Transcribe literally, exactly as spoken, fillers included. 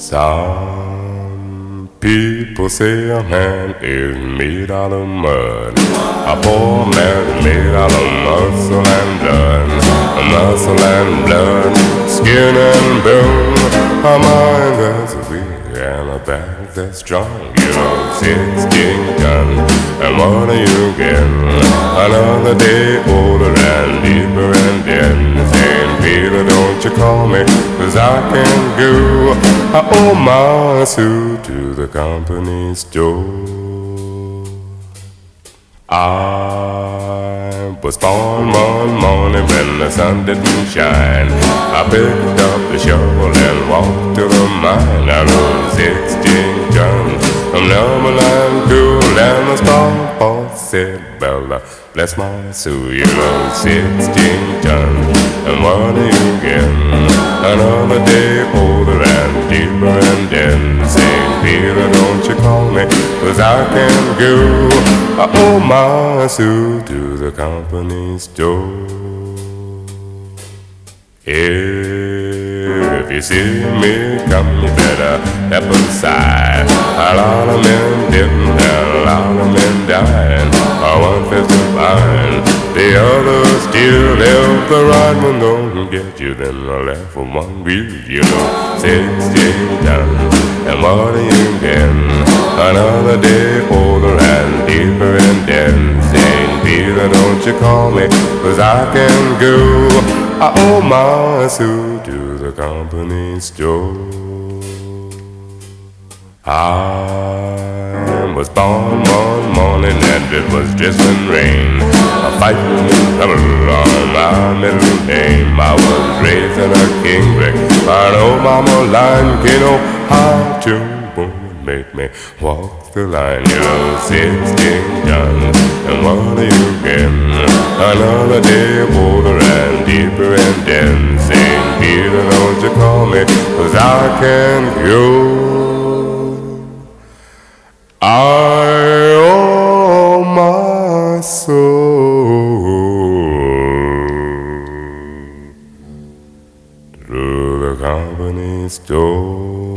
Some people say a man is made out of mud. A poor man is made out of muscle and blood. Muscle and blood, skin and bone. A mind that's weak and a back that's strong. You know, sixteen tons, and what do you get? Another day older and deeper and dead. Saying, Peter, don't you call me, 'cause I can go. I owe my suit to the company store. I was born one morning when the sun didn't shine. I picked up the shovel and walked to the mine. I rode sixteen tons from Numberland cool, and the spark boss said, Bella, bless my soul, you rode sixteen tons, and what do you get? Another day older and deeper and then saying, Peter, don't you call me, 'cause I can go. I owe my suit to the company store. If you see me come, you better step aside. A lot of men didn't, and a lot of men died. One fist to find, the other still left. The right one don't get you, then the left one will. You know, sixteen tons, and what do you get? Another day older and deeper and dead. Saying, Peter, don't you call me, 'cause I can go. I owe my suit to the company store. I was born one morning and it was drizzling rain. A fighting in trouble on my middle name. I was raised in a king brick. I know mama line, you know how to make me walk the line. You know, sixteen tons, and what do you get? Another day older and deeper and then saying, Peter, don't you call me, 'cause I can go. I owe my soul to the company store.